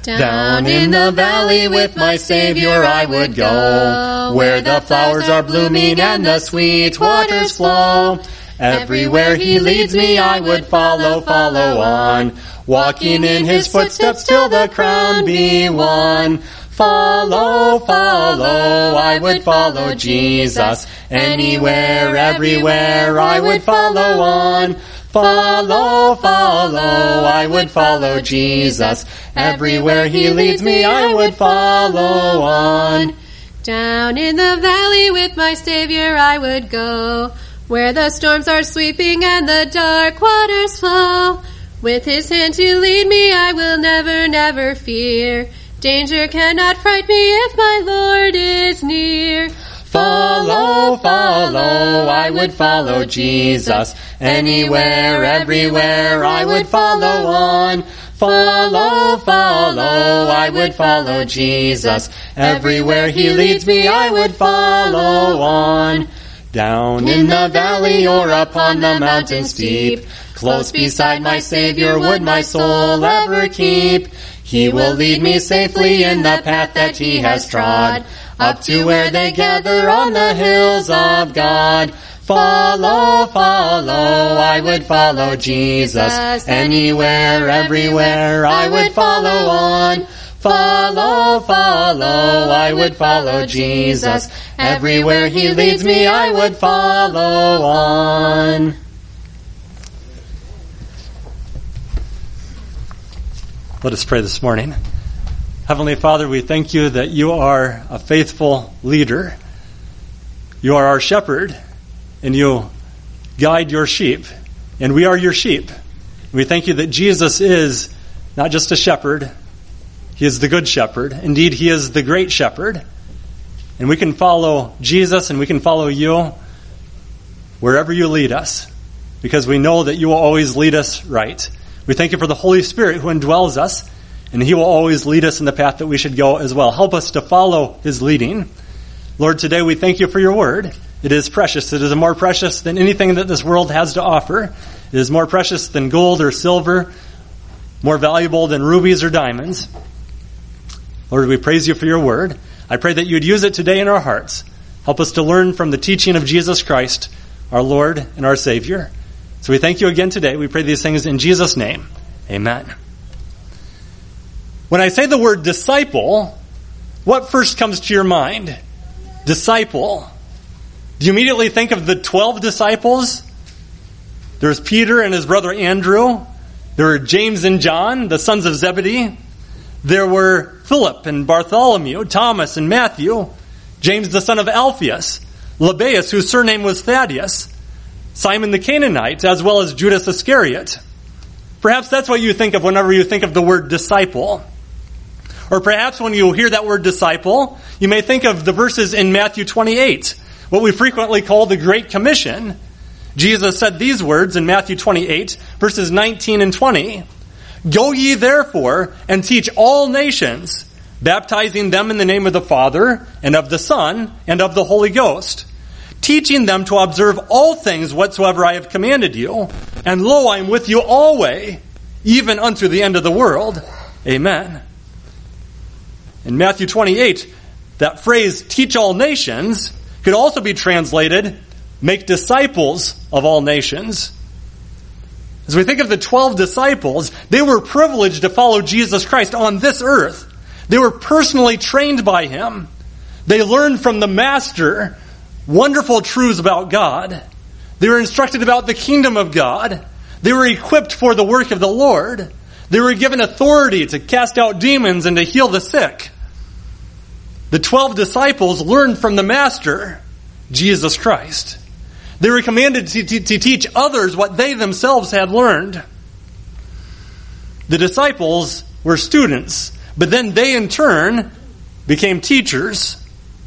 Down in the valley with my Savior I would go, where the flowers are blooming and the sweet waters flow. Everywhere he leads me I would follow, follow on, walking in his footsteps till the crown be won. Follow, follow, I would follow Jesus. Anywhere, everywhere, I would follow on. Follow, follow, I would follow Jesus. Everywhere he leads me, I would follow on. Down in the valley with my Savior I would go, where the storms are sweeping and the dark waters flow. With his hand to lead me, I will never, never fear. Danger cannot fright me if my Lord is near. Follow, follow, I would follow Jesus. Anywhere, everywhere, I would follow on. Follow, follow, I would follow Jesus. Everywhere he leads me, I would follow on. Down in the valley or upon the mountain steep, close beside my Savior would my soul ever keep. He will lead me safely in the path that he has trod, up to where they gather on the hills of God. Follow, follow, I would follow Jesus. Anywhere, everywhere, I would follow on. Follow, follow, I would follow Jesus. Everywhere he leads me, I would follow on. Let us pray this morning. Heavenly Father, we thank you that you are a faithful leader. You are our shepherd, and you guide your sheep, and we are your sheep. We thank you that Jesus is not just a shepherd, he is the good shepherd. Indeed, he is the great shepherd. And we can follow Jesus and we can follow you wherever you lead us, because we know that you will always lead us right. We thank you for the Holy Spirit who indwells us, and he will always lead us in the path that we should go as well. Help us to follow his leading. Lord, today we thank you for your word. It is precious. It is more precious than anything that this world has to offer. It is more precious than gold or silver, more valuable than rubies or diamonds. Lord, we praise you for your word. I pray that you would use it today in our hearts. Help us to learn from the teaching of Jesus Christ, our Lord and our Savior. So we thank you again today. We pray these things in Jesus' name. Amen. When I say the word disciple, what first comes to your mind? Disciple. Do you immediately think of the 12 disciples? There's Peter and his brother Andrew. There were James and John, the sons of Zebedee. There were Philip and Bartholomew, Thomas and Matthew, James the son of Alphaeus, Lebbaeus, whose surname was Thaddeus, Simon the Canaanite, as well as Judas Iscariot. Perhaps that's what you think of whenever you think of the word disciple. Or perhaps when you hear that word disciple, you may think of the verses in Matthew 28, what we frequently call the Great Commission. Jesus said these words in Matthew 28, verses 19 and 20. Go ye therefore and teach all nations, baptizing them in the name of the Father and of the Son and of the Holy Ghost, teaching them to observe all things whatsoever I have commanded you. And lo, I am with you always, even unto the end of the world. Amen. In Matthew 28, that phrase, teach all nations, could also be translated, make disciples of all nations. As we think of the 12 disciples, they were privileged to follow Jesus Christ on this earth. They were personally trained by him. They learned from the Master wonderful truths about God. They were instructed about the kingdom of God. They were equipped for the work of the Lord. They were given authority to cast out demons and to heal the sick. The 12 disciples learned from the Master, Jesus Christ. They were commanded to teach others what they themselves had learned. The disciples were students, but then they in turn became teachers.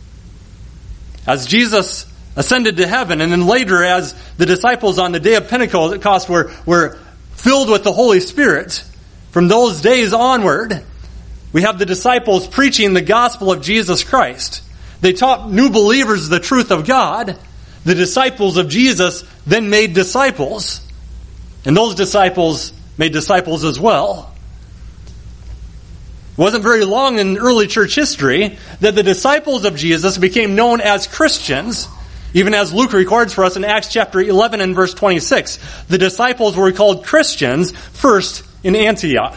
As Jesus ascended to heaven, and then later as the disciples on the day of Pentecost were filled with the Holy Spirit, from those days onward, we have the disciples preaching the gospel of Jesus Christ. They taught new believers the truth of God. The disciples of Jesus then made disciples. And those disciples made disciples as well. It wasn't very long in early church history that the disciples of Jesus became known as Christians, even as Luke records for us in Acts chapter 11 and verse 26. The disciples were called Christians first in Antioch.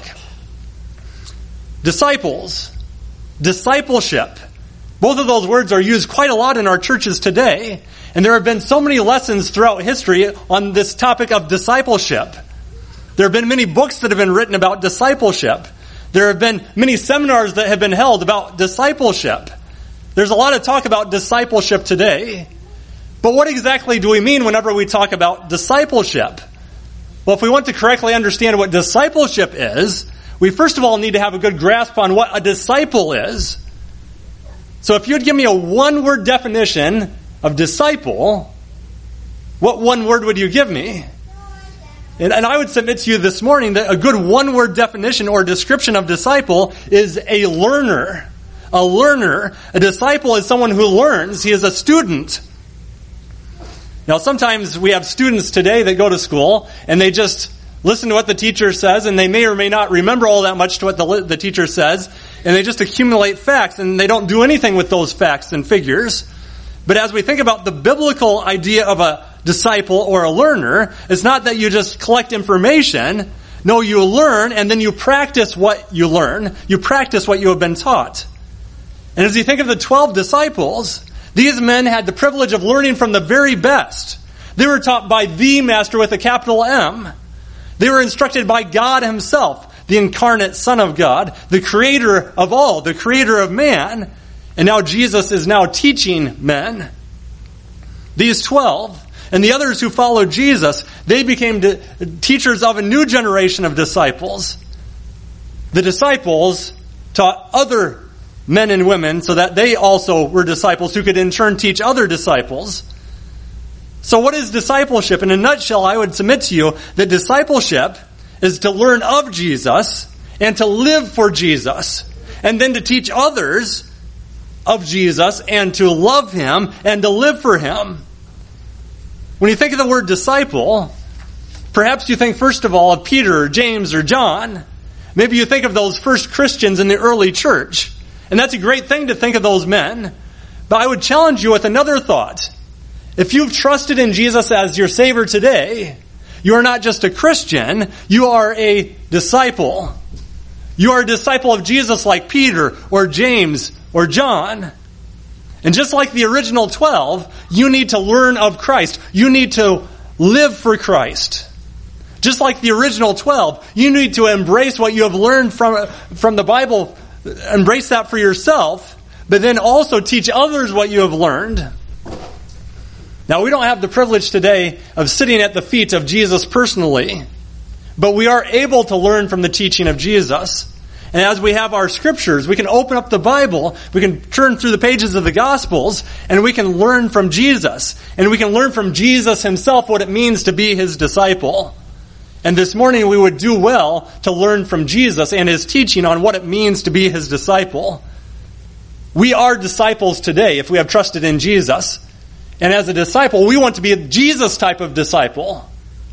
Disciples, discipleship, both of those words are used quite a lot in our churches today, and there have been so many lessons throughout history on this topic of discipleship. There have been many books that have been written about discipleship. There have been many seminars that have been held about discipleship. There's a lot of talk about discipleship today. But what exactly do we mean whenever we talk about discipleship? Well, if we want to correctly understand what discipleship is, we first of all need to have a good grasp on what a disciple is. So if you'd give me a one-word definition of disciple, what one word would you give me? And I would submit to you this morning that a good one-word definition or description of disciple is a learner. A learner. A disciple is someone who learns. He is a student. Now, sometimes we have students today that go to school and they just listen to what the teacher says, and they may or may not remember all that much to what the teacher says, and they just accumulate facts, and they don't do anything with those facts and figures. But as we think about the biblical idea of a disciple or a learner, it's not that you just collect information. No, you learn, and then you practice what you learn. You practice what you have been taught. And as you think of the 12 disciples, these men had the privilege of learning from the very best. They were taught by the Master with a capital M. They were instructed by God Himself, the incarnate Son of God, the Creator of all, the Creator of man. And now Jesus is now teaching men. These 12 and the others who followed Jesus, they became teachers of a new generation of disciples. The disciples taught other men and women so that they also were disciples who could in turn teach other disciples. So what is discipleship? In a nutshell, I would submit to you that discipleship is to learn of Jesus and to live for Jesus, and then to teach others of Jesus and to love Him and to live for Him. When you think of the word disciple, perhaps you think first of all of Peter or James or John. Maybe you think of those first Christians in the early church. And that's a great thing to think of those men. But I would challenge you with another thought. If you've trusted in Jesus as your Savior today, you are not just a Christian, you are a disciple. You are a disciple of Jesus like Peter or James or John. And just like the original 12, you need to learn of Christ. You need to live for Christ. Just like the original 12, you need to embrace what you have learned from the Bible. Embrace that for yourself, but then also teach others what you have learned. Now, we don't have the privilege today of sitting at the feet of Jesus personally, but we are able to learn from the teaching of Jesus. And as we have our scriptures, we can open up the Bible, we can turn through the pages of the Gospels, and we can learn from Jesus. And we can learn from Jesus Himself what it means to be His disciple. And this morning we would do well to learn from Jesus and His teaching on what it means to be His disciple. We are disciples today if we have trusted in Jesus. And as a disciple, we want to be a Jesus type of disciple.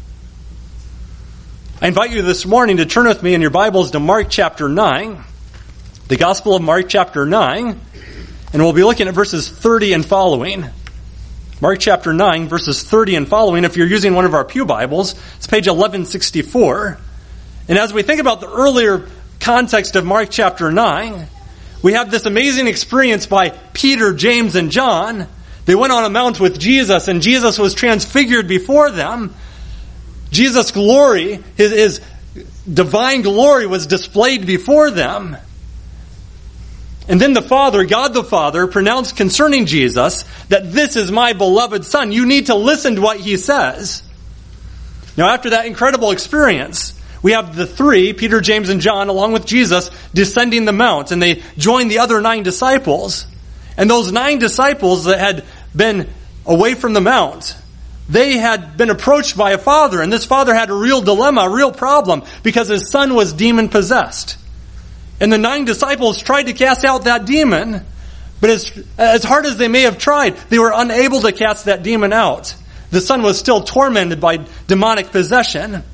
I invite you this morning to turn with me in your Bibles to Mark chapter 9, the Gospel of Mark chapter 9, and we'll be looking at verses 30 and following. Mark chapter 9, verses 30 and following. If you're using one of our pew Bibles, it's page 1164. And as we think about the earlier context of Mark chapter 9, we have this amazing experience by Peter, James, and John. They went on a mount with Jesus, and Jesus was transfigured before them. Jesus' glory, his divine glory, was displayed before them. And then the Father, God the Father, pronounced concerning Jesus that this is my beloved Son. You need to listen to what He says. Now, after that incredible experience, we have the three, Peter, James, and John, along with Jesus, descending the mount, and they join the other 9 disciples. And those 9 disciples that had been away from the mount, they had been approached by a father, and this father had a real dilemma, a real problem, because his son was demon-possessed. And the 9 disciples tried to cast out that demon, but as hard as they may have tried, they were unable to cast that demon out. The son was still tormented by demonic possession.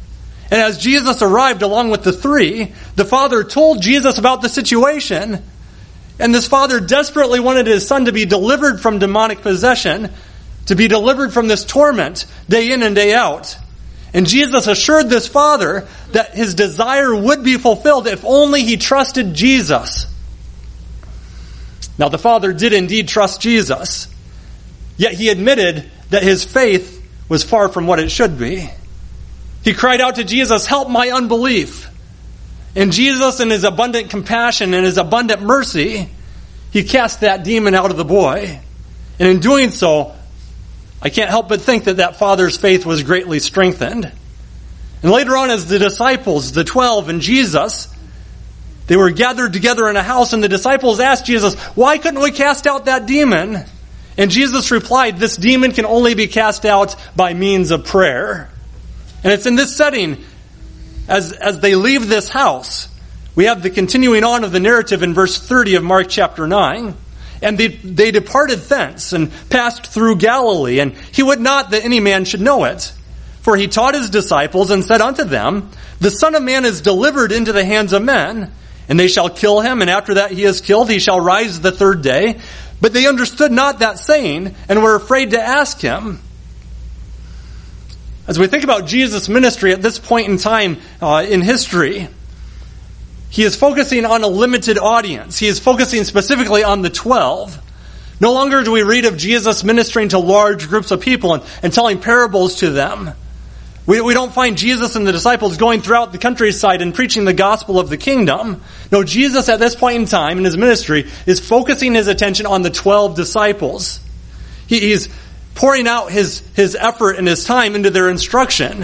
And as Jesus arrived along with the three, the father told Jesus about the situation. And this father desperately wanted his son to be delivered from demonic possession, to be delivered from this torment day in and day out. And Jesus assured this father that his desire would be fulfilled if only he trusted Jesus. Now, the father did indeed trust Jesus, yet he admitted that his faith was far from what it should be. He cried out to Jesus, "Help my unbelief." And Jesus, in his abundant compassion and his abundant mercy, he cast that demon out of the boy. And in doing so, I can't help but think that that father's faith was greatly strengthened. And later on, as the disciples, the 12 and Jesus, they were gathered together in a house, and the disciples asked Jesus, "Why couldn't we cast out that demon?" And Jesus replied, "This demon can only be cast out by means of prayer." And it's in this setting, as they leave this house, we have the continuing on of the narrative in verse 30 of Mark chapter 9. And they departed thence and passed through Galilee, and he would not that any man should know it. For he taught his disciples and said unto them, "The Son of Man is delivered into the hands of men, and they shall kill him, and after that he is killed, he shall rise the third day." But they understood not that saying, and were afraid to ask him. As we think about Jesus' ministry at this point in time in history, he is focusing on a limited audience. He is focusing specifically on the 12. No longer do we read of Jesus ministering to large groups of people and telling parables to them. We don't find Jesus and the disciples going throughout the countryside and preaching the gospel of the kingdom. No, Jesus at this point in time in his ministry is focusing his attention on the 12 disciples. He's pouring out his effort and his time into their instruction.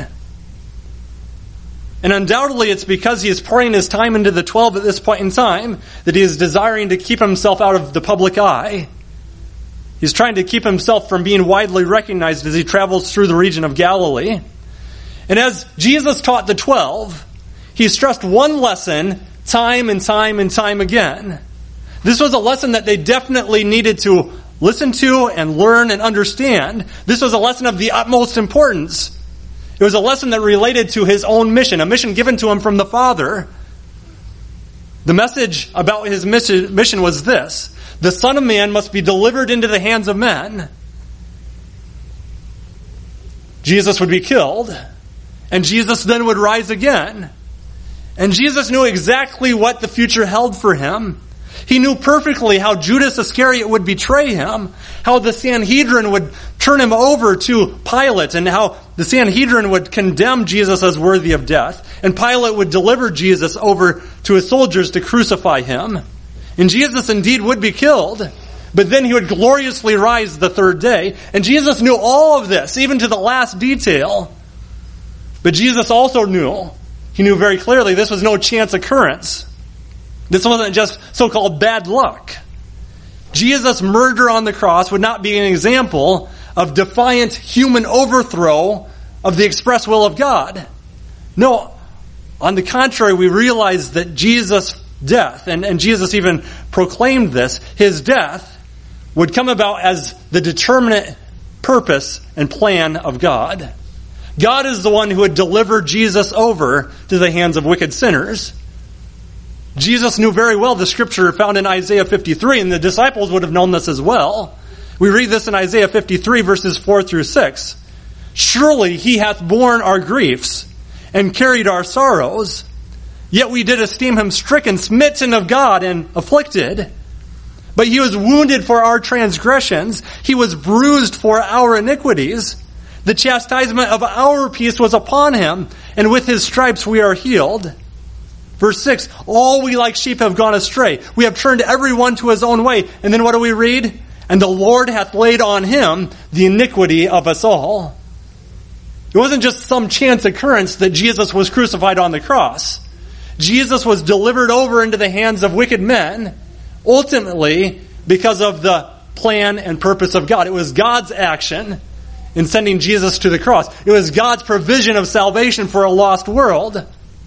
And undoubtedly it's because he is pouring his time into the 12 at this point in time that he is desiring to keep himself out of the public eye. He's trying to keep himself from being widely recognized as he travels through the region of Galilee. And as Jesus taught the 12, he stressed one lesson time and time and time again. This was a lesson that they definitely needed to listen to and learn and understand. This was a lesson of the utmost importance. It was a lesson that related to his own mission, a mission given to him from the Father. The message about his mission was this: the Son of Man must be delivered into the hands of men. Jesus would be killed, and Jesus then would rise again. And Jesus knew exactly what the future held for him. He knew perfectly how Judas Iscariot would betray him, how the Sanhedrin would turn him over to Pilate, and how the Sanhedrin would condemn Jesus as worthy of death, and Pilate would deliver Jesus over to his soldiers to crucify him. And Jesus indeed would be killed, but then he would gloriously rise the third day. And Jesus knew all of this, even to the last detail. But Jesus also knew, he knew very clearly, this was no chance occurrence. This wasn't just so-called bad luck. Jesus' murder on the cross would not be an example of defiant human overthrow of the express will of God. No, on the contrary, we realize that Jesus' death, and Jesus even proclaimed this, his death would come about as the determinate purpose and plan of God. God is the one who had delivered Jesus over to the hands of wicked sinners. Jesus knew very well the scripture found in Isaiah 53, and the disciples would have known this as well. We read this in Isaiah 53, verses 4 through 6. "Surely he hath borne our griefs and carried our sorrows. Yet we did esteem him stricken, smitten of God, and afflicted. But he was wounded for our transgressions. He was bruised for our iniquities. The chastisement of our peace was upon him, and with his stripes we are healed." Verse 6, "All we like sheep have gone astray. We have turned everyone to his own way." And then what do we read? "And the Lord hath laid on him the iniquity of us all." It wasn't just some chance occurrence that Jesus was crucified on the cross. Jesus was delivered over into the hands of wicked men, ultimately because of the plan and purpose of God. It was God's action in sending Jesus to the cross. It was God's provision of salvation for a lost world.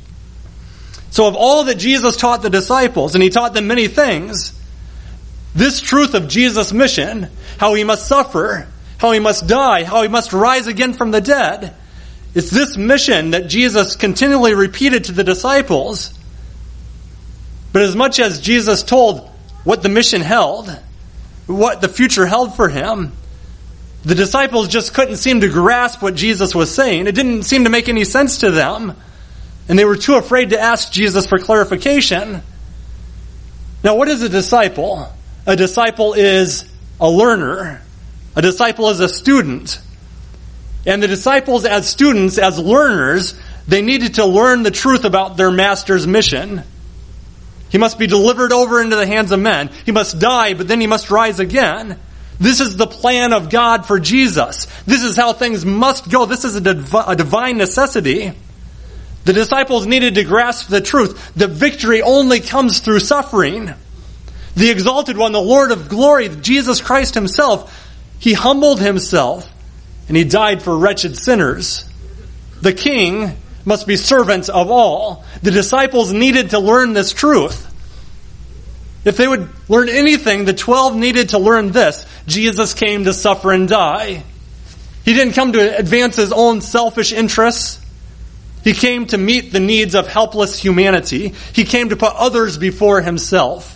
So of all that Jesus taught the disciples, and he taught them many things, this truth of Jesus' mission, how he must suffer, how he must die, how he must rise again from the dead, It's this mission that Jesus continually repeated to the disciples. But as much as Jesus told what the mission held, what the future held for him, the disciples just couldn't seem to grasp what Jesus was saying. It didn't seem to make any sense to them. And they were too afraid to ask Jesus for clarification. Now, what is a disciple? A disciple is a learner. A disciple is a student. And the disciples as students, as learners, they needed to learn the truth about their master's mission. He must be delivered over into the hands of men. He must die, but then he must rise again. This is the plan of God for Jesus. This is how things must go. This is a divine necessity. The disciples needed to grasp the truth. The victory only comes through suffering. The exalted one, the Lord of glory, Jesus Christ himself, he humbled himself and he died for wretched sinners. The king must be servant of all. The disciples needed to learn this truth. If they would learn anything, the 12 needed to learn this. Jesus came to suffer and die. He didn't come to advance his own selfish interests. He came to meet the needs of helpless humanity. He came to put others before himself.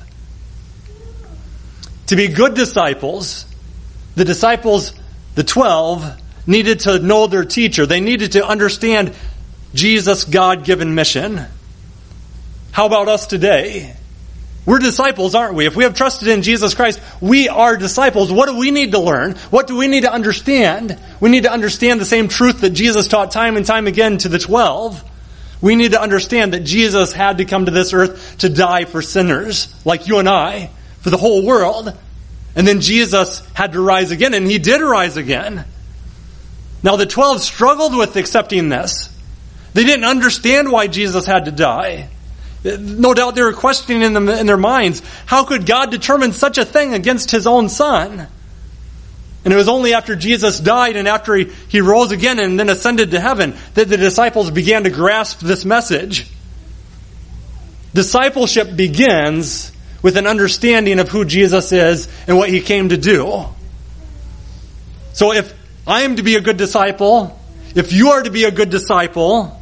To be good disciples, the 12, needed to know their teacher. They needed to understand Jesus' God-given mission. How about us today? We're disciples, aren't we? If we have trusted in Jesus Christ, we are disciples. What do we need to learn? What do we need to understand? We need to understand the same truth that Jesus taught time and time again to the 12. We need to understand that Jesus had to come to this earth to die for sinners like you and I, for the whole world. And then Jesus had to rise again, and he did rise again. Now the 12 struggled with accepting this. They didn't understand why Jesus had to die. No doubt they were questioning in their minds, how could God determine such a thing against his own son? And it was only after Jesus died and after he rose again and then ascended to heaven that the disciples began to grasp this message. Discipleship begins with an understanding of who Jesus is and what he came to do. So if I am to be a good disciple, if you are to be a good disciple,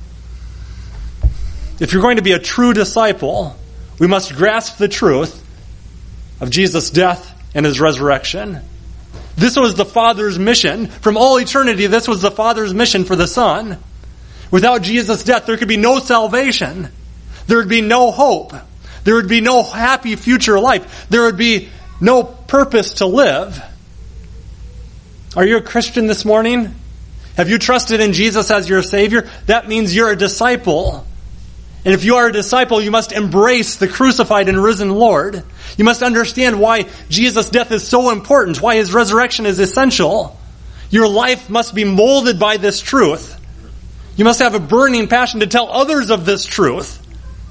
if you're going to be a true disciple, we must grasp the truth of Jesus' death and his resurrection. This was the Father's mission. From all eternity, this was the Father's mission for the Son. Without Jesus' death, there could be no salvation. There would be no hope. There would be no happy future life. There would be no purpose to live. Are you a Christian this morning? Have you trusted in Jesus as your Savior? That means you're a disciple. And if you are a disciple, you must embrace the crucified and risen Lord. You must understand why Jesus' death is so important, why his resurrection is essential. Your life must be molded by this truth. You must have a burning passion to tell others of this truth.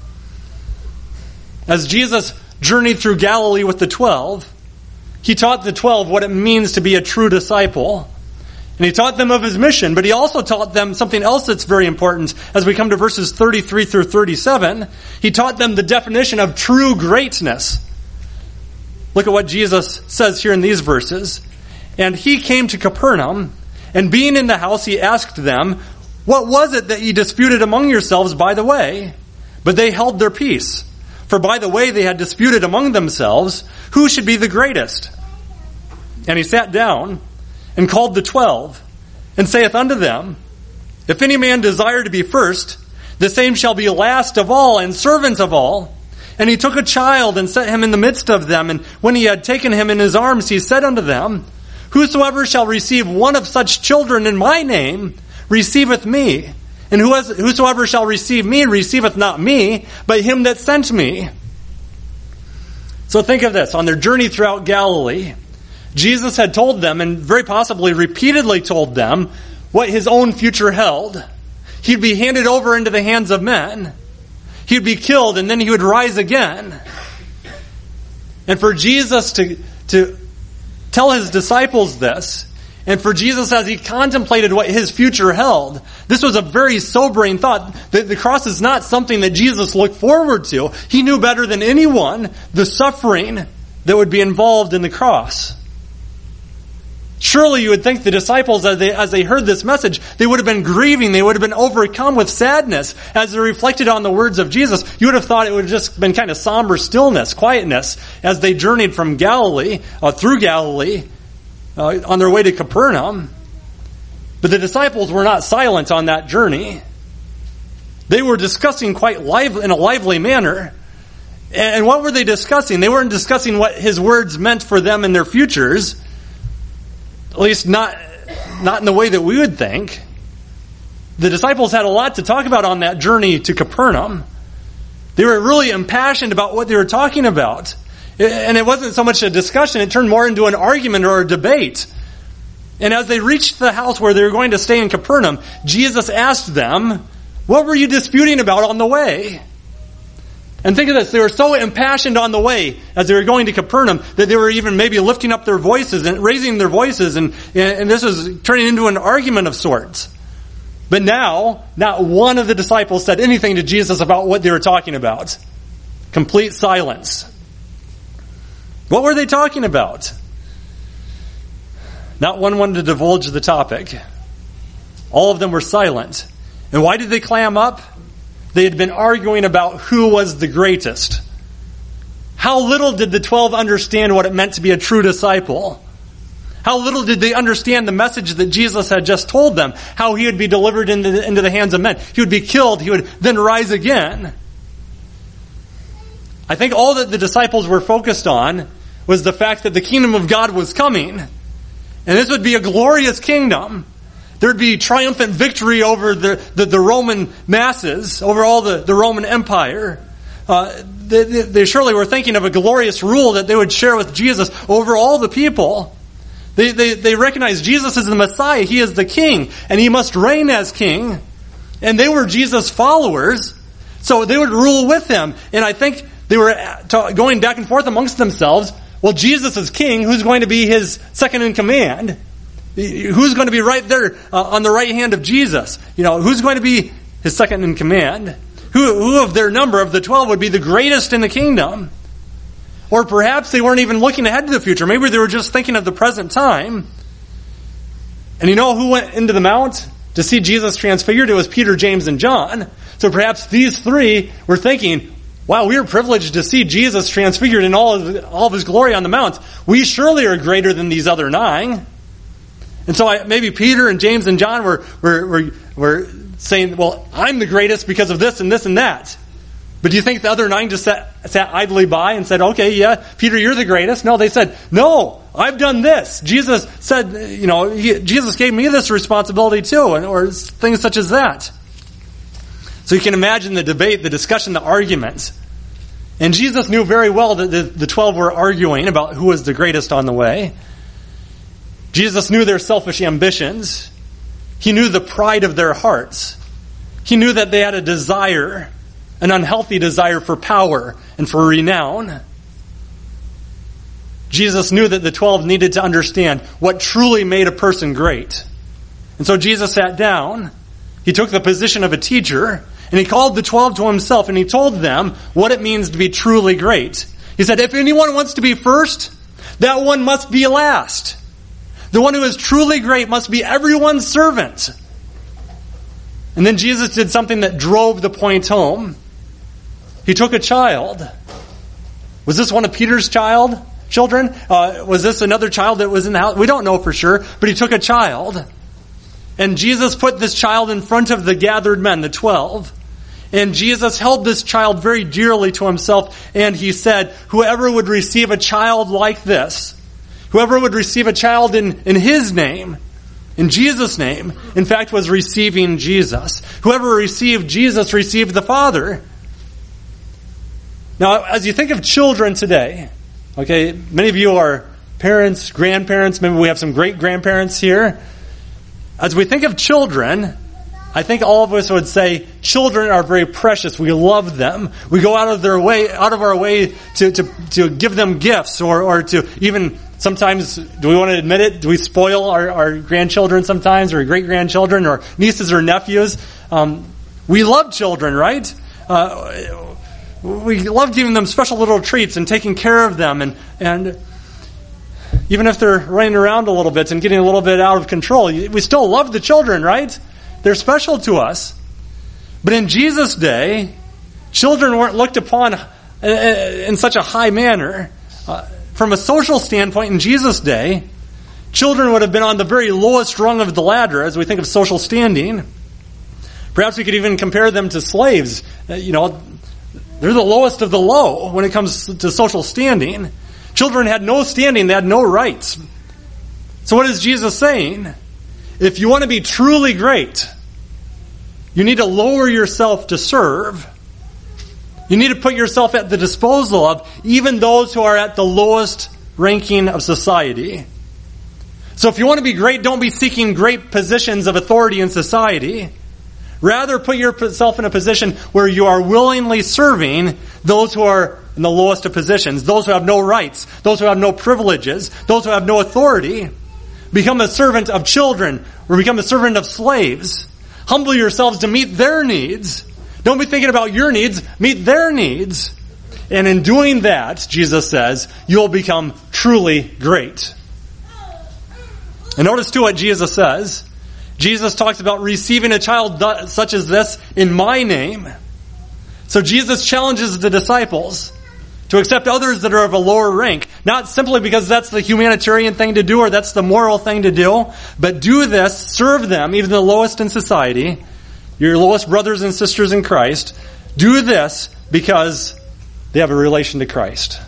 As Jesus journeyed through Galilee with the 12, he taught the 12 what it means to be a true disciple. And he taught them of his mission, but he also taught them something else that's very important. As we come to verses 33 through 37, he taught them the definition of true greatness. Look at what Jesus says here in these verses. And he came to Capernaum, and being in the house, he asked them, "What was it that ye disputed among yourselves by the way?" But they held their peace. For by the way they had disputed among themselves, who should be the greatest? And he sat down and called the 12, and saith unto them, If any man desire to be first, the same shall be last of all, and servant of all. And he took a child, and set him in the midst of them, and when he had taken him in his arms, he said unto them, Whosoever shall receive one of such children in my name, receiveth me. And whosoever shall receive me, receiveth not me, but him that sent me. So think of this. On their journey throughout Galilee, Jesus had told them, and very possibly repeatedly told them, what his own future held. He'd be handed over into the hands of men. He'd be killed, and then he would rise again. And for Jesus to tell his disciples this, and for Jesus as he contemplated what his future held, this was a very sobering thought. The cross is not something that Jesus looked forward to. He knew better than anyone the suffering that would be involved in the cross. Surely you would think the disciples, as they heard this message, they would have been grieving. They would have been overcome with sadness as they reflected on the words of Jesus. You would have thought it would have just been kind of somber stillness, quietness, as they journeyed from Galilee, through Galilee, on their way to Capernaum. But the disciples were not silent on that journey. They were discussing in a lively manner. And what were they discussing? They weren't discussing what his words meant for them in their futures. At least not in the way that we would think. The disciples had a lot to talk about on that journey to Capernaum. They were really impassioned about what they were talking about. And it wasn't so much a discussion, it turned more into an argument or a debate. And as they reached the house where they were going to stay in Capernaum, Jesus asked them, "What were you disputing about on the way?" And think of this, they were so impassioned on the way as they were going to Capernaum that they were even maybe lifting up their voices and raising their voices, and this was turning into an argument of sorts. But now, not one of the disciples said anything to Jesus about what they were talking about. Complete silence. What were they talking about? Not one wanted to divulge the topic. All of them were silent. And why did they clam up? They had been arguing about who was the greatest. How little did the 12 understand what it meant to be a true disciple? How little did they understand the message that Jesus had just told them, how he would be delivered into the hands of men. He would be killed, he would then rise again. I think all that the disciples were focused on was the fact that the kingdom of God was coming. And this would be a glorious kingdom. There'd be triumphant victory over the Roman masses, over all the Roman Empire. They surely were thinking of a glorious rule that they would share with Jesus over all the people. They recognized Jesus is the Messiah. He is the King, and he must reign as King. And they were Jesus' followers, so they would rule with him. And I think they were going back and forth amongst themselves. Well, Jesus is King. Who's going to be his second in command? Who's going to be right there on the right hand of Jesus? Who's going to be his second in command? Who of their number of the 12 would be the greatest in the kingdom? Or perhaps they weren't even looking ahead to the future. Maybe they were just thinking of the present time. And who went into the mount to see Jesus transfigured? It was Peter, James, and John. So perhaps these three were thinking, wow, we are privileged to see Jesus transfigured in all of his glory on the mount. We surely are greater than these other 9. And so maybe Peter and James and John were saying, well, I'm the greatest because of this and this and that. But do you think the other 9 just sat idly by and said, okay, yeah, Peter, you're the greatest? No, they said, no, I've done this. Jesus said, Jesus gave me this responsibility too, or things such as that. So you can imagine the debate, the discussion, the arguments. And Jesus knew very well that the 12 were arguing about who was the greatest on the way. Jesus knew their selfish ambitions. He knew the pride of their hearts. He knew that they had a desire, an unhealthy desire for power and for renown. Jesus knew that the 12 needed to understand what truly made a person great. And so Jesus sat down. He took the position of a teacher, and he called the 12 to himself, and he told them what it means to be truly great. He said, if anyone wants to be first, that one must be last. The one who is truly great must be everyone's servant. And then Jesus did something that drove the point home. He took a child. Was this one of Peter's children? Was this another child that was in the house? We don't know for sure, but he took a child. And Jesus put this child in front of the gathered men, the 12. And Jesus held this child very dearly to himself, and he said, whoever would receive a child like this, whoever would receive a child in his name, in Jesus' name, in fact, was receiving Jesus. Whoever received Jesus received the Father. Now, as you think of children today, okay, many of you are parents, grandparents, maybe we have some great-grandparents here. As we think of children, I think all of us would say children are very precious. We love them. We go out of our way to give them gifts or to even sometimes, do we want to admit it? Do we spoil our grandchildren sometimes, or great-grandchildren, or nieces or nephews? We love children, right? We love giving them special little treats and taking care of them. And Even if they're running around a little bit and getting a little bit out of control, we still love the children, right? They're special to us. But in Jesus' day, children weren't looked upon in such a high manner. From a social standpoint, in Jesus' day, children would have been on the very lowest rung of the ladder as we think of social standing. Perhaps we could even compare them to slaves. They're the lowest of the low when it comes to social standing. Children had no standing, they had no rights. So what is Jesus saying? If you want to be truly great, you need to lower yourself to serve. You need to put yourself at the disposal of even those who are at the lowest ranking of society. So if you want to be great, don't be seeking great positions of authority in society. Rather, put yourself in a position where you are willingly serving those who are in the lowest of positions, those who have no rights, those who have no privileges, those who have no authority. Become a servant of children or become a servant of slaves. Humble yourselves to meet their needs. Don't be thinking about your needs, meet their needs. And in doing that, Jesus says, you'll become truly great. And notice too what Jesus says. Jesus talks about receiving a child such as this in my name. So Jesus challenges the disciples to accept others that are of a lower rank, not simply because that's the humanitarian thing to do or that's the moral thing to do, but do this, serve them, even the lowest in society, your lowest brothers and sisters in Christ. Do this because they have a relation to Christ.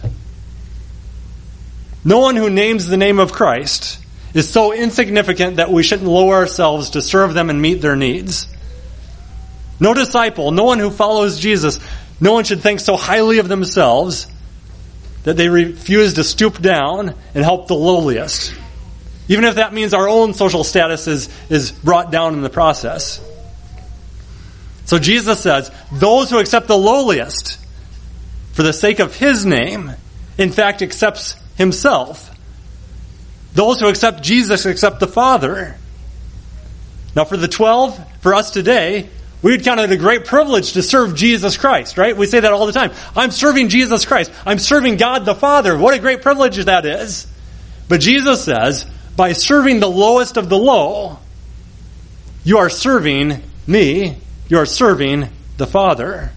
No one who names the name of Christ is so insignificant that we shouldn't lower ourselves to serve them and meet their needs. No disciple, no one who follows Jesus, no one should think so highly of themselves that they refuse to stoop down and help the lowliest. Even if that means our own social status is brought down in the process. So Jesus says, those who accept the lowliest for the sake of his name, in fact accepts himself. Those who accept Jesus accept the Father. Now for the 12, for us today, we would count it a great privilege to serve Jesus Christ, right? We say that all the time. I'm serving Jesus Christ. I'm serving God the Father. What a great privilege that is. But Jesus says, by serving the lowest of the low, you are serving me. You are serving the Father.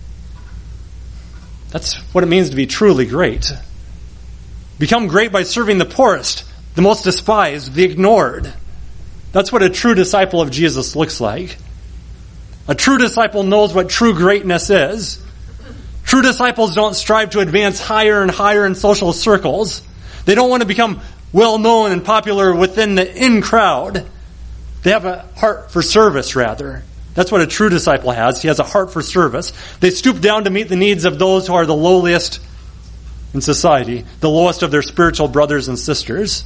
That's what it means to be truly great. Become great by serving the poorest, the most despised, the ignored. That's what a true disciple of Jesus looks like. A true disciple knows what true greatness is. True disciples don't strive to advance higher and higher in social circles. They don't want to become well-known and popular within the in crowd. They have a heart for service, rather. That's what a true disciple has. He has a heart for service. They stoop down to meet the needs of those who are the lowliest in society, the lowest of their spiritual brothers and sisters.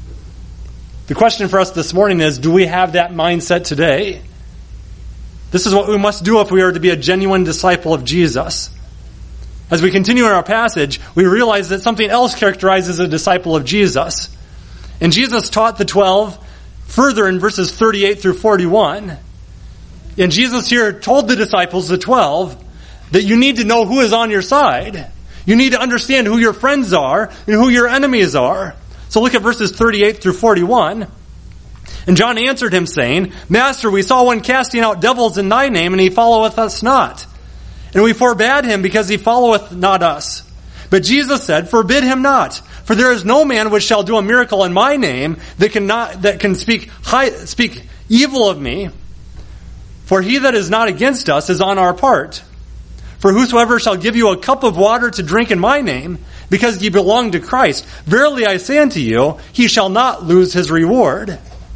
The question for us this morning is, do we have that mindset today? This is what we must do if we are to be a genuine disciple of Jesus. As we continue in our passage, we realize that something else characterizes a disciple of Jesus. And Jesus taught the 12 further in verses 38 through 41. And Jesus here told the disciples, the 12, that you need to know who is on your side. You need to understand who your friends are and who your enemies are. So look at verses 38 through 41. And John answered him, saying, Master, we saw one casting out devils in thy name, and he followeth us not. And we forbade him, because he followeth not us. But Jesus said, Forbid him not, for there is no man which shall do a miracle in my name that can speak evil of me. For he that is not against us is on our part. For whosoever shall give you a cup of water to drink in my name, because ye belong to Christ, verily I say unto you, he shall not lose his reward.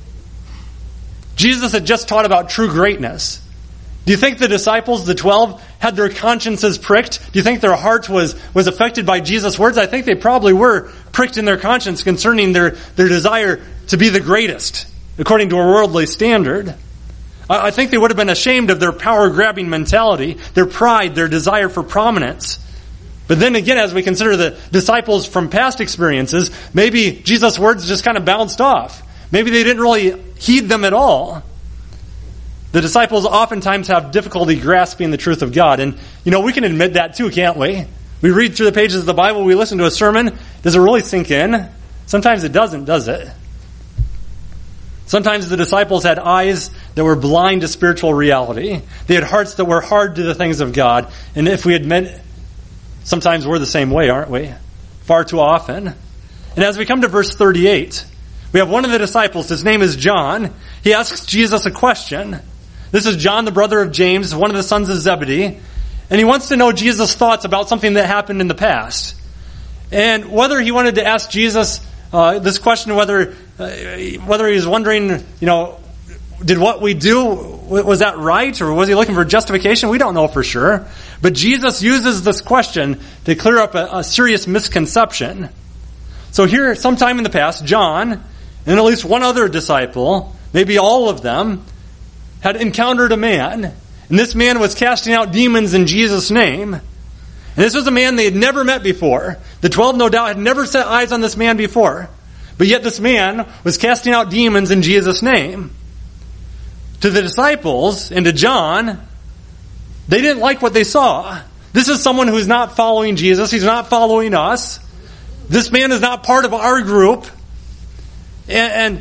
Jesus had just taught about true greatness. Do you think the disciples, the 12, had their consciences pricked? Do you think their heart was affected by Jesus' words? I think they probably were pricked in their conscience concerning their desire to be the greatest, according to a worldly standard. I think they would have been ashamed of their power-grabbing mentality, their pride, their desire for prominence. But then again, as we consider the disciples from past experiences, maybe Jesus' words just kind of bounced off. Maybe they didn't really heed them at all. The disciples oftentimes have difficulty grasping the truth of God. And, we can admit that too, can't we? We read through the pages of the Bible, we listen to a sermon. Does it really sink in? Sometimes it doesn't, does it? Sometimes the disciples had eyes that were blind to spiritual reality. They had hearts that were hard to the things of God. And if we admit, sometimes we're the same way, aren't we? Far too often. And as we come to verse 38, we have one of the disciples. His name is John. He asks Jesus a question. This is John, the brother of James, one of the sons of Zebedee. And he wants to know Jesus' thoughts about something that happened in the past. And whether he wanted to ask Jesus this question, whether he was wondering, did what we do, was that right? Or was he looking for justification? We don't know for sure. But Jesus uses this question to clear up a serious misconception. So here, sometime in the past, John, and at least one other disciple, maybe all of them, had encountered a man. And this man was casting out demons in Jesus' name. And this was a man they had never met before. The 12, no doubt, had never set eyes on this man before. But yet this man was casting out demons in Jesus' name. To the disciples and to John, they didn't like what they saw. This is someone who's not following Jesus. He's not following us. This man is not part of our group. And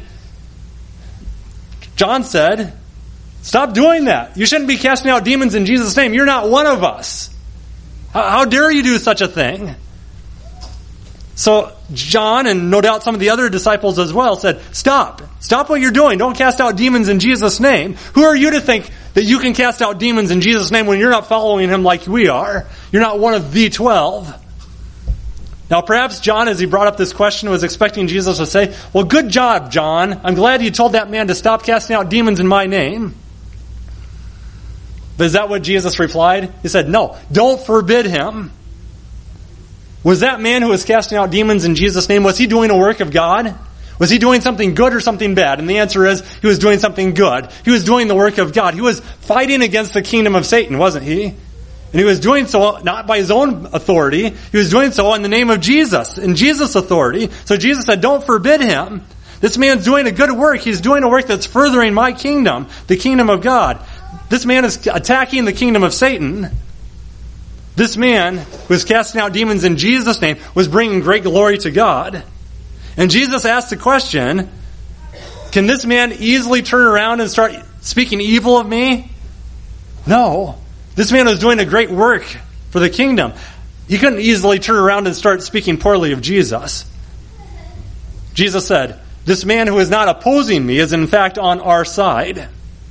John said, stop doing that. You shouldn't be casting out demons in Jesus' name. You're not one of us. How dare you do such a thing? So John, and no doubt some of the other disciples as well, said, stop. Stop what you're doing. Don't cast out demons in Jesus' name. Who are you to think that you can cast out demons in Jesus' name when you're not following him like we are? You're not one of the 12. Now perhaps John, as he brought up this question, was expecting Jesus to say, well, good job, John. I'm glad you told that man to stop casting out demons in my name. But is that what Jesus replied? He said, no, don't forbid him. Was that man who was casting out demons in Jesus' name, was he doing a work of God? Was he doing something good or something bad? And the answer is, he was doing something good. He was doing the work of God. He was fighting against the kingdom of Satan, wasn't he? And he was doing so not by his own authority. He was doing so in the name of Jesus, in Jesus' authority. So Jesus said, don't forbid him. This man's doing a good work. He's doing a work that's furthering my kingdom, the kingdom of God. This man is attacking the kingdom of Satan. This man who was casting out demons in Jesus' name was bringing great glory to God. And Jesus asked the question, can this man easily turn around and start speaking evil of me? No. This man was doing a great work for the kingdom. He couldn't easily turn around and start speaking poorly of Jesus. Jesus said, this man who is not opposing me is in fact on our side.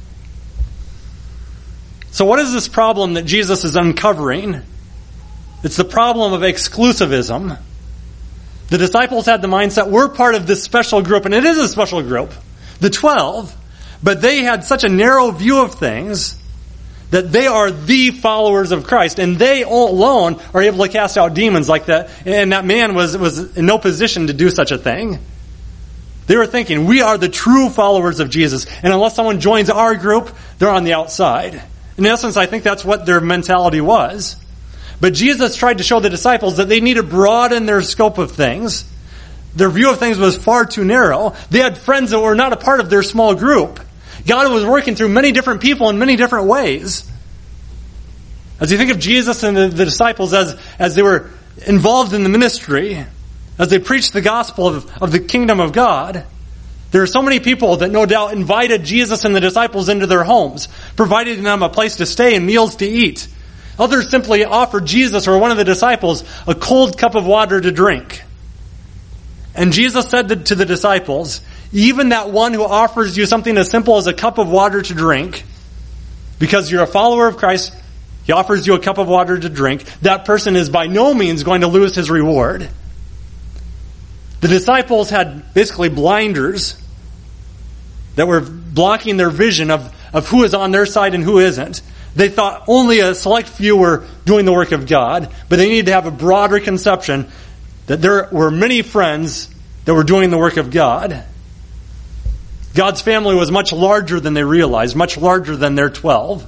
So what is this problem that Jesus is uncovering? It's the problem of exclusivism. The disciples had the mindset, we're part of this special group, and it is a special group, the 12, but they had such a narrow view of things that they are the followers of Christ, and they alone are able to cast out demons like that, and that man was in no position to do such a thing. They were thinking, we are the true followers of Jesus, and unless someone joins our group, they're on the outside. In essence, I think that's what their mentality was. But Jesus tried to show the disciples that they need to broaden their scope of things. Their view of things was far too narrow. They had friends that were not a part of their small group. God was working through many different people in many different ways. As you think of Jesus and the disciples as they were involved in the ministry, as they preached the gospel of the kingdom of God, there are so many people that no doubt invited Jesus and the disciples into their homes, providing them a place to stay and meals to eat. Others simply offered Jesus or one of the disciples a cold cup of water to drink. And Jesus said to the disciples, even that one who offers you something as simple as a cup of water to drink, because you're a follower of Christ, he offers you a cup of water to drink, that person is by no means going to lose his reward. The disciples had basically blinders that were blocking their vision of who is on their side and who isn't. They thought only a select few were doing the work of God, but they needed to have a broader conception that there were many friends that were doing the work of God. God's family was much larger than they realized, much larger than their 12.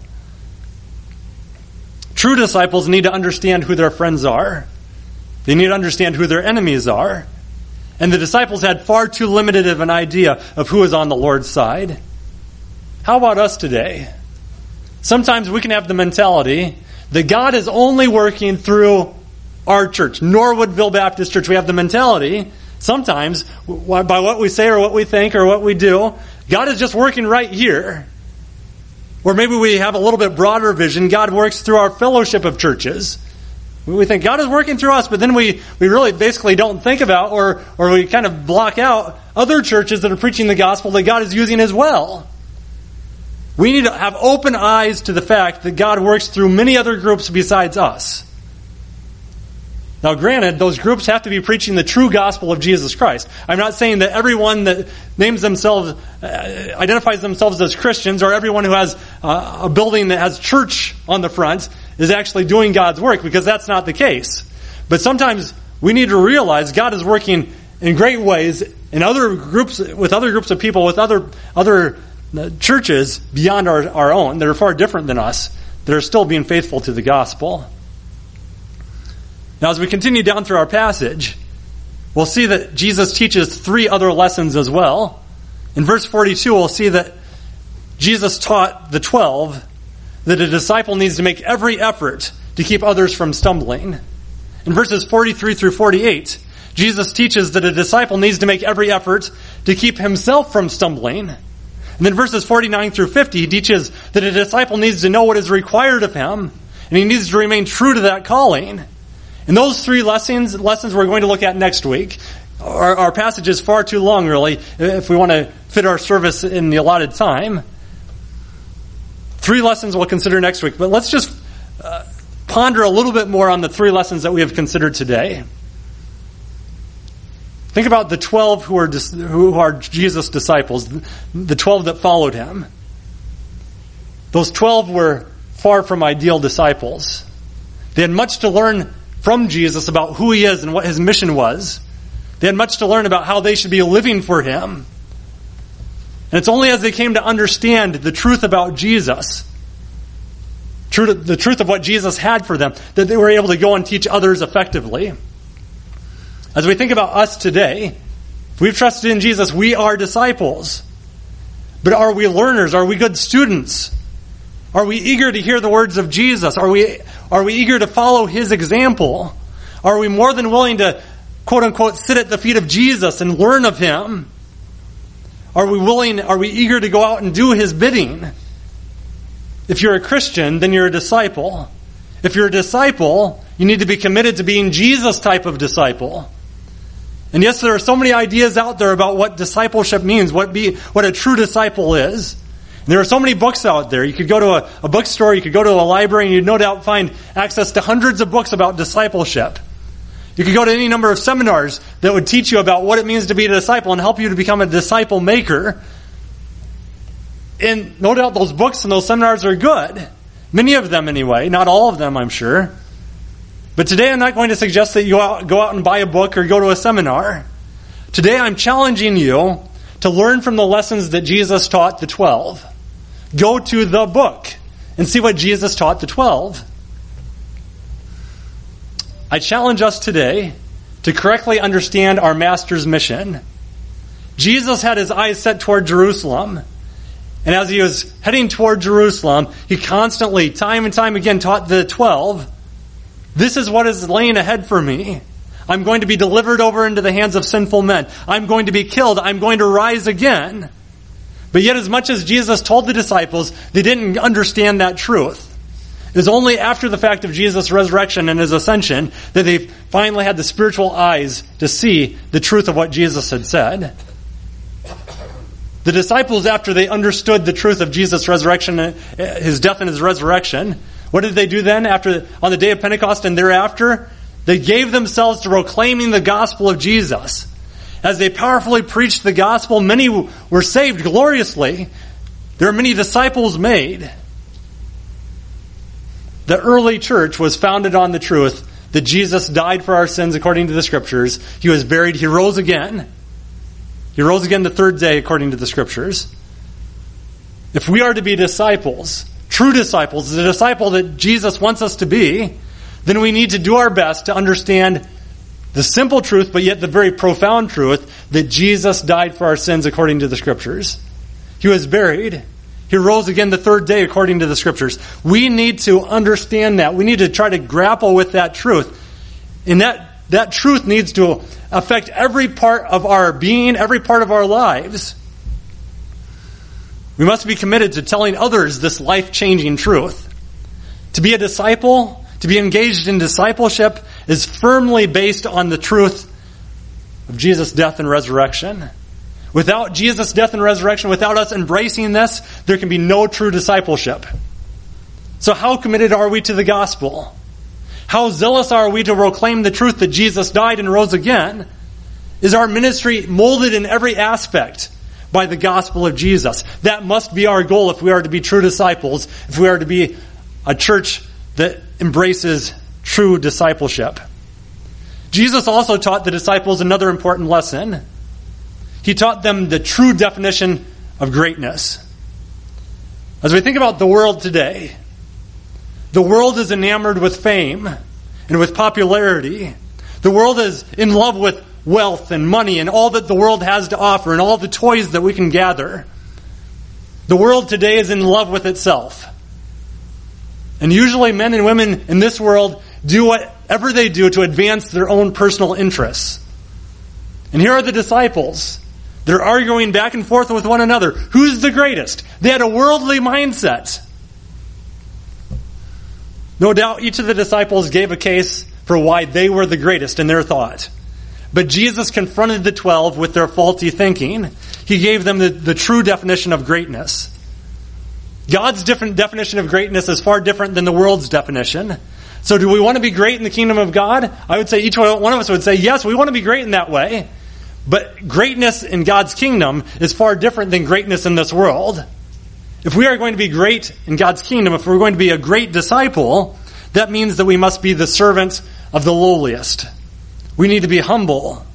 True disciples need to understand who their friends are. They need to understand who their enemies are. And the disciples had far too limited of an idea of who is on the Lord's side. How about us today? Sometimes we can have the mentality that God is only working through our church, Norwoodville Baptist Church. We have the mentality Sometimes, by what we say or what we think or what we do, God is just working right here. Or maybe we have a little bit broader vision. God works through our fellowship of churches. We think God is working through us, but then we really basically don't think about or we kind of block out other churches that are preaching the gospel that God is using as well. We need to have open eyes to the fact that God works through many other groups besides us. Now, granted, those groups have to be preaching the true gospel of Jesus Christ. I'm not saying that everyone that names themselves, identifies themselves as Christians, or everyone who has a building that has church on the front is actually doing God's work, because that's not the case. But sometimes we need to realize God is working in great ways in other groups, with other groups of people, with other churches beyond our own that are far different than us, that are still being faithful to the gospel. Now, as we continue down through our passage, we'll see that Jesus teaches 3 other lessons as well. In verse 42, we'll see that Jesus taught the 12 that a disciple needs to make every effort to keep others from stumbling. In verses 43 through 48, Jesus teaches that a disciple needs to make every effort to keep himself from stumbling. And then verses 49 through 50, he teaches that a disciple needs to know what is required of him, and he needs to remain true to that calling. And those 3 lessons we're going to look at next week. Our passage is far too long, really, if we want to fit our service in the allotted time. 3 lessons we'll consider next week. But let's just ponder a little bit more on the 3 lessons that we have considered today. Think about the 12 who are Jesus' disciples, the 12 that followed him. Those 12 were far from ideal disciples. They had much to learn from Jesus about who he is and what his mission was. They had much to learn about how they should be living for him. And it's only as they came to understand the truth about Jesus, the truth of what Jesus had for them, that they were able to go and teach others effectively. As we think about us today, if we've trusted in Jesus, we are disciples. But are we learners? Are we good students? Are we eager to hear the words of Jesus? Are we eager to follow his example? Are we more than willing to, quote unquote, sit at the feet of Jesus and learn of him? Are we eager to go out and do his bidding? If you're a Christian, then you're a disciple. If you're a disciple, you need to be committed to being Jesus' type of disciple. And yes, there are so many ideas out there about what discipleship means, what a true disciple is. There are so many books out there. You could go to a bookstore, you could go to a library, and you'd no doubt find access to hundreds of books about discipleship. You could go to any number of seminars that would teach you about what it means to be a disciple and help you to become a disciple maker. And no doubt those books and those seminars are good. Many of them anyway. Not all of them, I'm sure. But today I'm not going to suggest that you go out and buy a book or go to a seminar. Today I'm challenging you to learn from the lessons that Jesus taught the 12. Go to the book and see what Jesus taught the 12. I challenge us today to correctly understand our Master's mission. Jesus had his eyes set toward Jerusalem. And as he was heading toward Jerusalem, he constantly, time and time again, taught the 12, this is what is laying ahead for me. I'm going to be delivered over into the hands of sinful men. I'm going to be killed. I'm going to rise again. But yet, as much as Jesus told the disciples, they didn't understand that truth. It was only after the fact of Jesus' resurrection and his ascension that they finally had the spiritual eyes to see the truth of what Jesus had said. The disciples, after they understood the truth of Jesus' resurrection, his death and his resurrection, what did they do then on the day of Pentecost and thereafter? They gave themselves to proclaiming the gospel of Jesus. As they powerfully preached the gospel, many were saved gloriously. There are many disciples made. The early church was founded on the truth that Jesus died for our sins according to the Scriptures. He was buried. He rose again. He rose again the 3rd day according to the Scriptures. If we are to be disciples, true disciples, the disciple that Jesus wants us to be, then we need to do our best to understand the simple truth, but yet the very profound truth that Jesus died for our sins according to the Scriptures. He was buried. He rose again the 3rd day according to the Scriptures. We need to understand that. We need to try to grapple with that truth. And that that truth needs to affect every part of our being, every part of our lives. We must be committed to telling others this life-changing truth. To be a disciple, to be engaged in discipleship, is firmly based on the truth of Jesus' death and resurrection. Without Jesus' death and resurrection, without us embracing this, there can be no true discipleship. So how committed are we to the gospel? How zealous are we to proclaim the truth that Jesus died and rose again? Is our ministry molded in every aspect by the gospel of Jesus? That must be our goal if we are to be true disciples, if we are to be a church that embraces true discipleship. Jesus also taught the disciples another important lesson. He taught them the true definition of greatness. As we think about the world today, the world is enamored with fame and with popularity. The world is in love with wealth and money and all that the world has to offer and all the toys that we can gather. The world today is in love with itself. And usually men and women in this world do whatever they do to advance their own personal interests. And here are the disciples. They're arguing back and forth with one another. Who's the greatest? They had a worldly mindset. No doubt each of the disciples gave a case for why they were the greatest in their thought. But Jesus confronted the 12 with their faulty thinking. He gave them the true definition of greatness. God's different definition of greatness is far different than the world's definition. So do we want to be great in the kingdom of God? I would say each one of us would say, yes, we want to be great in that way. But greatness in God's kingdom is far different than greatness in this world. If we are going to be great in God's kingdom, if we're going to be a great disciple, that means that we must be the servant of the lowliest. We need to be humble.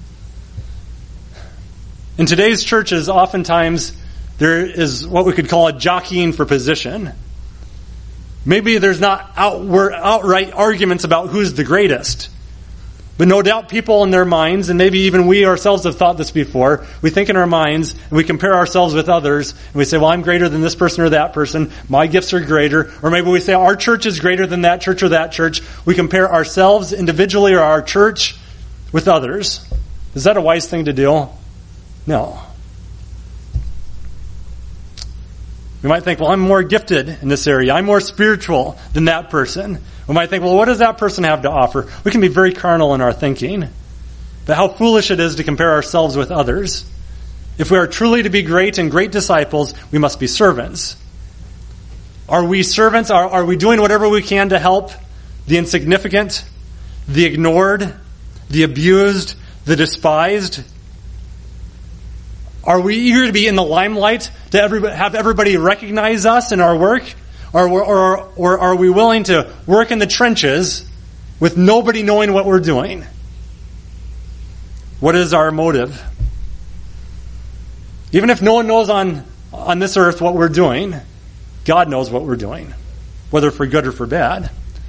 In today's churches, oftentimes there is what we could call a jockeying for position. Maybe there's not outright arguments about who's the greatest. But no doubt people in their minds, and maybe even we ourselves have thought this before, we think in our minds, and we compare ourselves with others, and we say, well, I'm greater than this person or that person, my gifts are greater, or maybe we say our church is greater than that church or that church. We compare ourselves individually or our church with others. Is that a wise thing to do? No. We might think, well, I'm more gifted in this area. I'm more spiritual than that person. We might think, well, what does that person have to offer? We can be very carnal in our thinking. But how foolish it is to compare ourselves with others. If we are truly to be great and great disciples, we must be servants. Are we servants? Are we doing whatever we can to help the insignificant, the ignored, the abused, the despised? Are we eager to be in the limelight, to have everybody recognize us in our work? Or are we willing to work in the trenches with nobody knowing what we're doing? What is our motive? Even if no one knows on this earth what we're doing, God knows what we're doing, whether for good or for bad.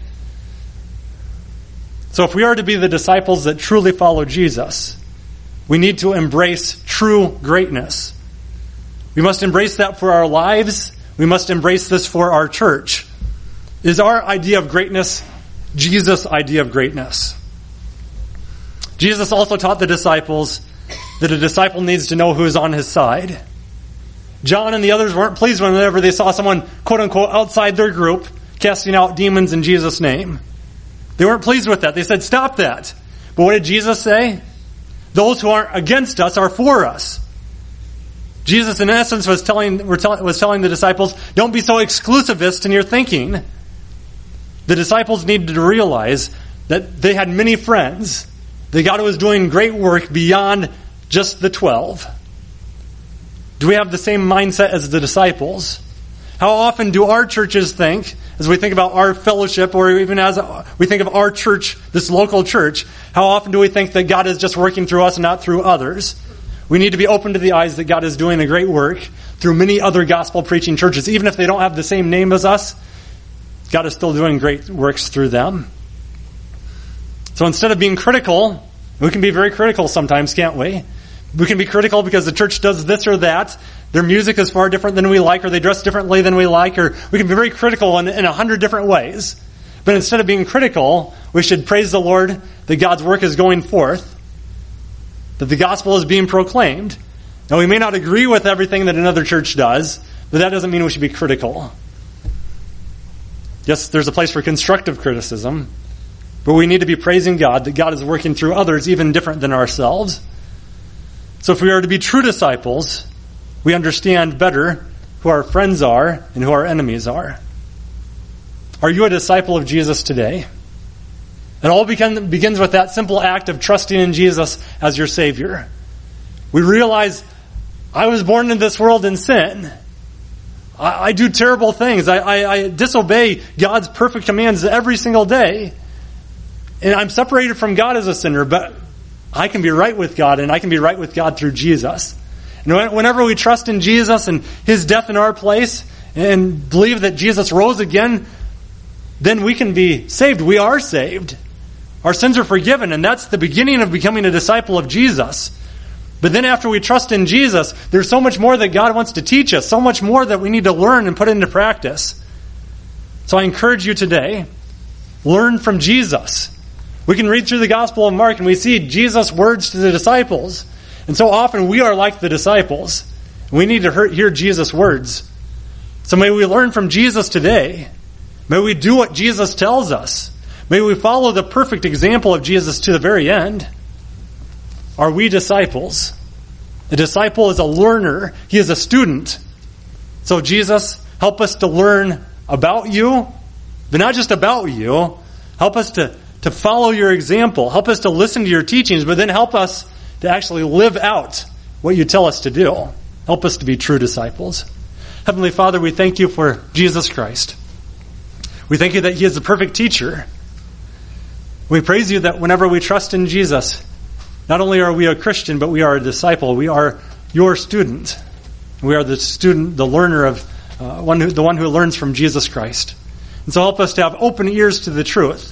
So if we are to be the disciples that truly follow Jesus, we need to embrace true greatness. We must embrace that for our lives. We must embrace this for our church. Is our idea of greatness Jesus' idea of greatness? Jesus also taught the disciples that a disciple needs to know who is on his side. John and the others weren't pleased whenever they saw someone, quote unquote, outside their group casting out demons in Jesus' name. They weren't pleased with that. They said, stop that. But what did Jesus say? Those who aren't against us are for us. Jesus, in essence, was telling the disciples, don't be so exclusivist in your thinking. The disciples needed to realize that they had many friends, that God was doing great work beyond just the 12. Do we have the same mindset as the disciples? How often do our churches think, as we think about our fellowship, or even as we think of our church, this local church, how often do we think that God is just working through us and not through others? We need to be open to the eyes that God is doing a great work through many other gospel-preaching churches. Even if they don't have the same name as us, God is still doing great works through them. So instead of being critical, we can be very critical sometimes, can't we? We can be critical because the church does this or that. Their music is far different than we like, or they dress differently than we like, or we can be very critical in 100 different ways. But instead of being critical, we should praise the Lord that God's work is going forth, that the gospel is being proclaimed. Now, we may not agree with everything that another church does, but that doesn't mean we should be critical. Yes, there's a place for constructive criticism, but we need to be praising God that God is working through others even different than ourselves. So if we are to be true disciples, we understand better who our friends are and who our enemies are. Are you a disciple of Jesus today? It all begins with that simple act of trusting in Jesus as your Savior. We realize, I was born in this world in sin. I do terrible things. I disobey God's perfect commands every single day. And I'm separated from God as a sinner, but I can be right with God, and I can be right with God through Jesus. And whenever we trust in Jesus and His death in our place and believe that Jesus rose again, then we can be saved. We are saved. Our sins are forgiven, and that's the beginning of becoming a disciple of Jesus. But then after we trust in Jesus, there's so much more that God wants to teach us, so much more that we need to learn and put into practice. So I encourage you today, learn from Jesus. We can read through the Gospel of Mark and we see Jesus' words to the disciples. And so often we are like the disciples. We need to hear Jesus' words. So may we learn from Jesus today. May we do what Jesus tells us. May we follow the perfect example of Jesus to the very end. Are we disciples? A disciple is a learner. He is a student. So Jesus, help us to learn about you, but not just about you. Help us to follow your example. Help us to listen to your teachings, but then help us to actually live out what you tell us to do. Help us to be true disciples. Heavenly Father, we thank you for Jesus Christ. We thank you that He is the perfect teacher. We praise you that whenever we trust in Jesus, not only are we a Christian, but we are a disciple. We are your student. We are the student, the learner of the one who learns from Jesus Christ. And so help us to have open ears to the truth.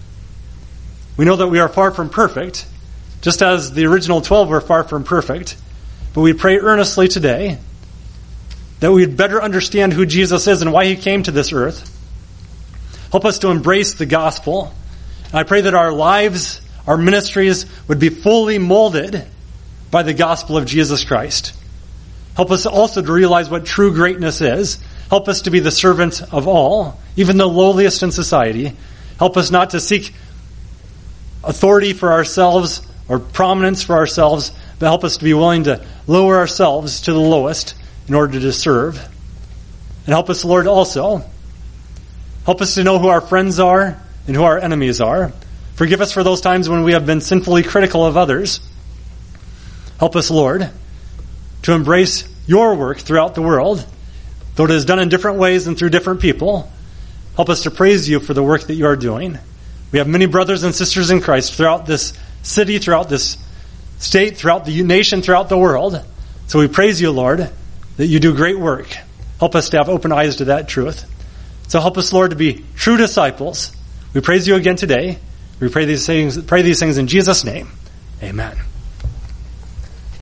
We know that we are far from perfect, just as the original 12 were far from perfect. But we pray earnestly today that we'd better understand who Jesus is and why He came to this earth. Help us to embrace the gospel. And I pray that our lives, our ministries would be fully molded by the gospel of Jesus Christ. Help us also to realize what true greatness is. Help us to be the servant of all, even the lowliest in society. Help us not to seek authority for ourselves or prominence for ourselves, but help us to be willing to lower ourselves to the lowest in order to serve. And help us, Lord, also. Help us to know who our friends are and who our enemies are. Forgive us for those times when we have been sinfully critical of others. Help us, Lord, to embrace your work throughout the world, though it is done in different ways and through different people. Help us to praise you for the work that you are doing. We have many brothers and sisters in Christ throughout this city, throughout this state, throughout the nation, throughout the world. So we praise you, Lord, that you do great work. Help us to have open eyes to that truth. So help us, Lord, to be true disciples. We praise you again today. We pray these things in Jesus' name. Amen.